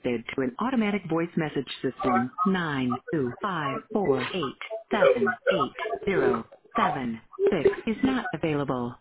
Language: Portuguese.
connected to an automatic voice message system. 925487807 is not available.